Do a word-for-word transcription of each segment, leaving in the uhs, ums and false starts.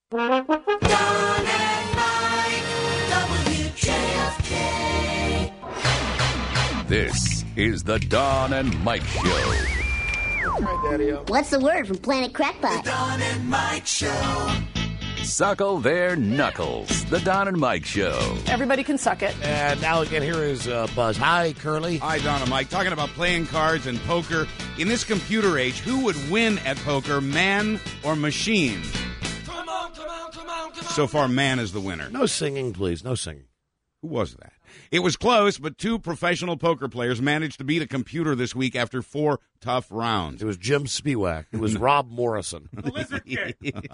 Don and Mike, W J F K. This is the Don and Mike Show. What's the word from Planet Crackpot? The Don and Mike Show. Suckle their knuckles. The Don and Mike Show. Everybody can suck it. And now again, here is uh, Buzz. Hi, Curly. Hi, Don and Mike. Talking about playing cards and poker. In this computer age, who would win at poker, man or machine? Come on, come on, come on, come on. So far, man is the winner. No singing, please. No singing. Who was that? It was close, but two professional poker players managed to beat a computer this week after four tough rounds. It was Jim Spiewak. It was Rob Morrison. The Lizard King.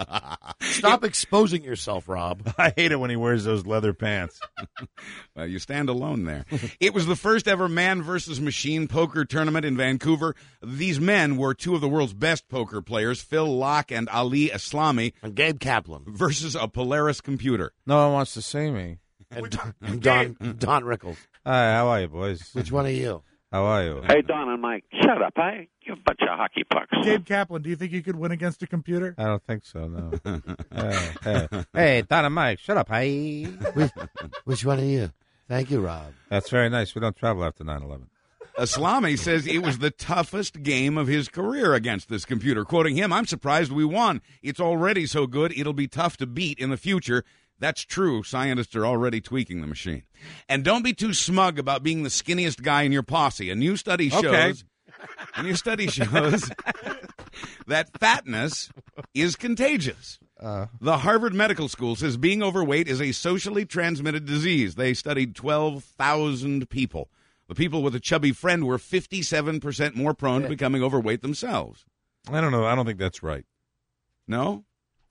Stop exposing yourself, Rob. I hate it when he wears those leather pants. Well, you stand alone there. It was the first ever man versus machine poker tournament in Vancouver. These men were two of the world's best poker players, Phil Locke and Ali Islami, And Gabe Kaplan. versus a Polaris computer. No one wants to see me. And Don, and Don, Don Rickles. Hi, how are you, boys? Which one are you? How are you? Hey, Don and Mike, shut up, hey? You bunch of hockey pucks. Gabe Kaplan, do you think you could win against a computer? I don't think so, no. hey, hey. hey, Don and Mike, shut up, hey. Which, which one are you? Thank you, Rob. That's very nice. We don't travel after nine eleven. Islami says it was the toughest game of his career against this computer. Quoting him, "I'm surprised we won. It's already so good, it'll be tough to beat in the future." That's true. Scientists are already tweaking the machine. And don't be too smug about being the skinniest guy in your posse. A new study shows, Okay. a new study shows that fatness is contagious. Uh, The Harvard Medical School says being overweight is a socially transmitted disease. They studied twelve thousand people. The people with a chubby friend were fifty-seven percent more prone to becoming overweight themselves. I don't know. I don't think that's right. No?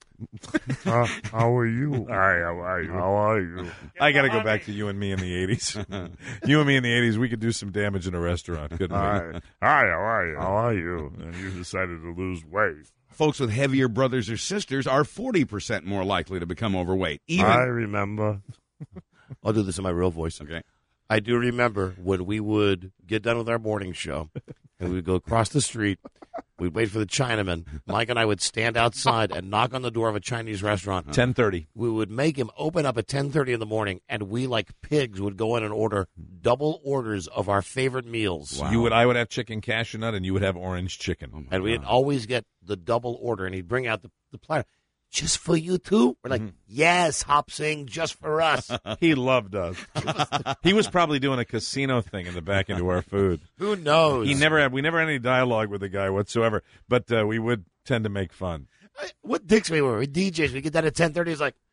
Uh, how are you? Hi, how are you? How are you? I got to go back to you and me in the eighties. You and me in the eighties, we could do some damage in a restaurant, couldn't Hi. we? Hi, how are you? How are you? And you decided to lose weight. Folks with heavier brothers or sisters are forty percent more likely to become overweight. Even I remember. I'll do this in my real voice. Okay. I do remember when we would get done with our morning show and we'd go across the street. We'd wait for the Chinaman. Mike and I would stand outside and knock on the door of a Chinese restaurant. ten thirty. We would make him open up at ten thirty in the morning, and we, like pigs, would go in and order double orders of our favorite meals. Wow. You would, I would have chicken cashew nut, and you would have orange chicken. Oh, my And we'd God. always get the double order, and he'd bring out the, the platter. Just for you two? We're like, yes, Hop Sing, just for us. He loved us. He was probably doing a casino thing in the back into our food. Who knows? He never had. We never had any dialogue with the guy whatsoever, but uh, we would tend to make fun. What dicks we were? We D Js. We get that at ten thirty. He's like,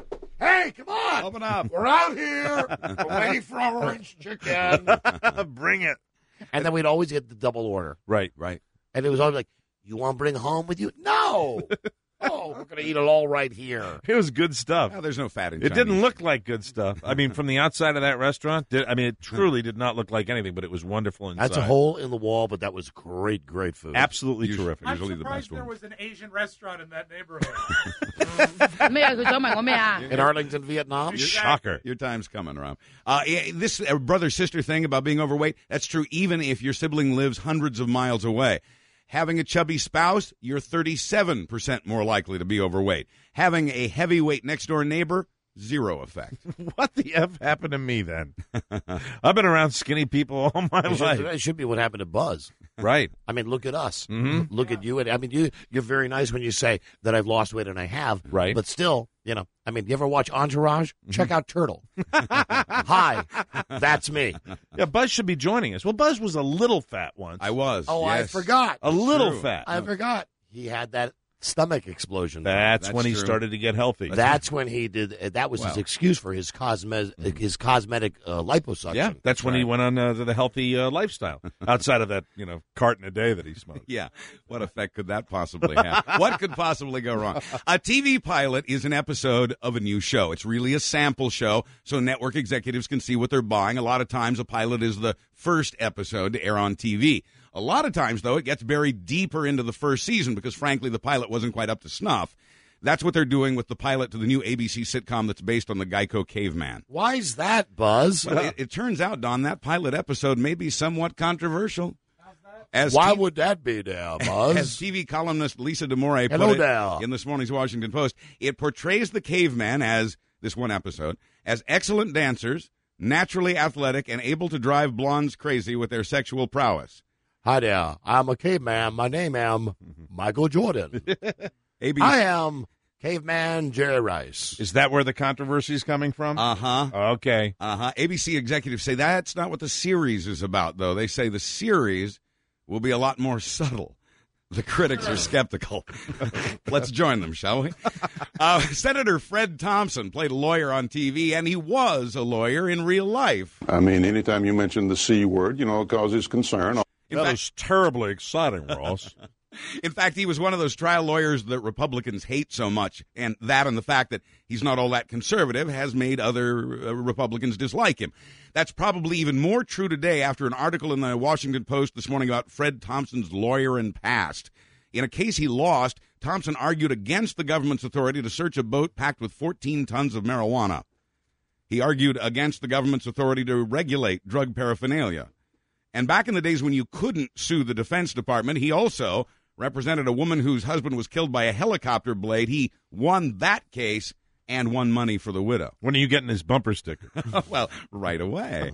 hey, come on. Open up. We're out here. We're waiting for our orange chicken. Bring it. And then we'd always get the double order. Right. Right. And it was always like, you want to bring home with you? No. Oh, we're going to eat it all right here. It was good stuff. Well, there's no fat in It didn't Chinese. look like good stuff. I mean, from the outside of that restaurant, did, I mean, it truly did not look like anything, but it was wonderful inside. That's a hole in the wall, but that was great, great food. Absolutely Usually- terrific. I'm Usually the surprised best there one. was an Asian restaurant in that neighborhood. 咩啊？佢想問我咩啊？ In Arlington, Vietnam? Shocker. Your time's coming, Rob. Uh, yeah, this uh, brother-sister thing about being overweight, that's true even if your sibling lives hundreds of miles away. Having a chubby spouse, you're thirty-seven percent more likely to be overweight. Having a heavyweight next-door neighbor, zero effect. What the F happened to me then? I've been around skinny people all my It should, life. it should be what happened to Buzz. Right. I mean, look at us. Mm-hmm. Look at you. And I mean, you, you're very nice when you say that I've lost weight, and I have. Right. But still, you know, I mean, you ever watch Entourage? Check out Turtle. Hi, that's me. Yeah, Buzz should be joining us. Well, Buzz was a little fat once. I was. Oh, I yes. forgot. a little true. fat. I forgot. He had that stomach explosion. That's, That's when he true. started to get healthy. That's when he did. Uh, that was his Wow. excuse for his cosmetic, his cosmetic uh, liposuction. yeah, that's when he went on uh, to the healthy uh, lifestyle. Outside of that, you know, carton a day that he smoked. Yeah. What effect could that possibly have? What could possibly go wrong? A T V pilot is an episode of a new show. It's really a sample show, so network executives can see what they're buying. A lot of times, a pilot is the first episode to air on T V. A lot of times, though, it gets buried deeper into the first season because, frankly, the pilot wasn't quite up to snuff. That's what they're doing with the pilot to the new A B C sitcom that's based on the Geico caveman. Why's that, Buzz? Well, it, it turns out, Don, that pilot episode may be somewhat controversial. As Why T- would that be there, Buzz? As T V columnist Lisa DeMore put Hello it there. in this morning's Washington Post, it portrays the caveman as, this one episode, as excellent dancers, naturally athletic, and able to drive blondes crazy with their sexual prowess. Hi there. I'm a caveman. My name am Michael Jordan. A B C I am caveman Jerry Rice. Is that where the controversy is coming from? Uh-huh. Okay. Uh-huh. A B C executives say that's not what the series is about, though. They say the series will be a lot more subtle. The critics are skeptical. Let's join them, shall we? Uh, Senator Fred Thompson played a lawyer on T V, and he was a lawyer in real life. I mean, anytime you mention the C word, you know, it causes concern. In that fact, is terribly exciting, Ross. In fact, he was one of those trial lawyers that Republicans hate so much, and that and the fact that he's not all that conservative has made other uh, Republicans dislike him. That's probably even more true today after an article in the Washington Post this morning about Fred Thompson's lawyer and past. In a case he lost, Thompson argued against the government's authority to search a boat packed with fourteen tons of marijuana. He argued against the government's authority to regulate drug paraphernalia. And back in the days when you couldn't sue the Defense Department, he also represented a woman whose husband was killed by a helicopter blade. He won that case and won money for the widow. When are you getting his bumper sticker? Well, right away.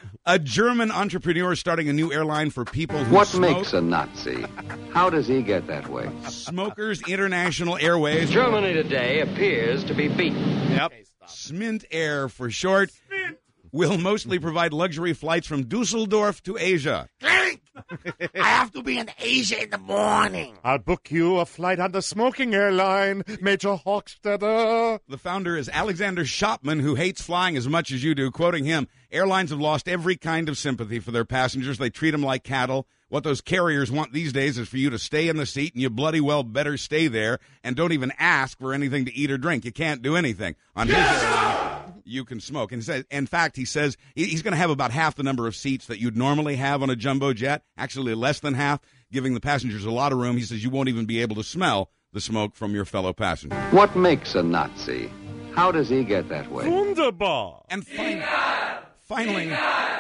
A German entrepreneur is starting a new airline for people who What smoke. makes a Nazi? How does he get that way? Smokers International Airways. Germany today appears to be beaten. Yep. Smint Air for short. Will mostly provide luxury flights from Dusseldorf to Asia. I have to be in Asia in the morning. I'll book you a flight on the smoking airline, Major Hochstetter. The founder is Alexander Schopman, who hates flying as much as you do. Quoting him, airlines have lost every kind of sympathy for their passengers. They treat them like cattle. What those carriers want these days is for you to stay in the seat, and you bloody well better stay there, and don't even ask for anything to eat or drink. You can't do anything. On his airline, you can smoke. And he says, in fact, he says he's going to have about half the number of seats that you'd normally have on a jumbo jet, actually less than half, giving the passengers a lot of room. He says you won't even be able to smell the smoke from your fellow passengers. What makes a Nazi? How does he get that way? Wunderbar. And fin- finally,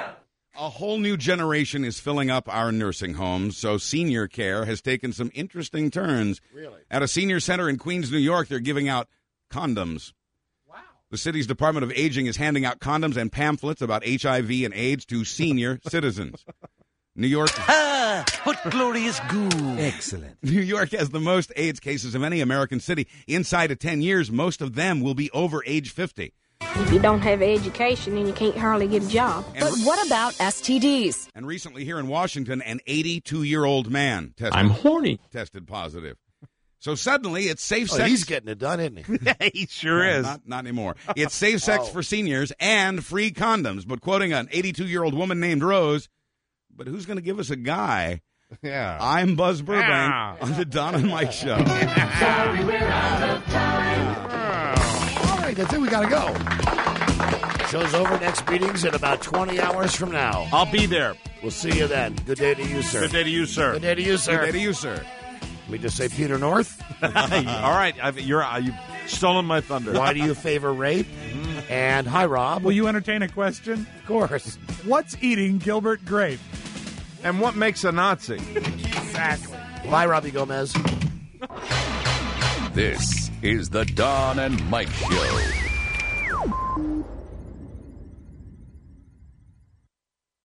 a whole new generation is filling up our nursing homes, so senior care has taken some interesting turns. Really? At a senior center in Queens, New York, they're giving out condoms. Wow. The city's Department of Aging is handing out condoms and pamphlets about H I V and AIDS to senior citizens. New York. Ah, what glorious goo. Excellent. New York has the most AIDS cases of any American city. Inside of ten years, most of them will be over age fifty. If you don't have education, then you can't hardly get a job. And But what about S T Ds? And recently here in Washington, an eighty-two-year-old man tested, I'm horny. tested positive. So suddenly, it's safe Oh, sex. he's getting it done, isn't he? He sure No, is. Not, not anymore. It's safe sex Oh. for seniors and free condoms. But quoting an eighty-two-year-old woman named Rose, but who's going to give us a guy? Yeah. I'm Buzz Burbank Yeah. on the Don and Mike Show. Sorry, we're out of time. All right, that's it. We got to go. Show's over. Next meeting's in about twenty hours from now. I'll be there. We'll see you then. Good day to you, sir. Good day to you, sir. Good day to you, sir. Good day to you, sir. Let me just say Peter North. All right, I've, you're uh, you've stolen my thunder. Why do you favor rape? And hi, Rob. Will you entertain a question? Of course. What's eating Gilbert Grape? And what makes a Nazi? Exactly. Bye, Robbie Gomez. This is the Don and Mike Show.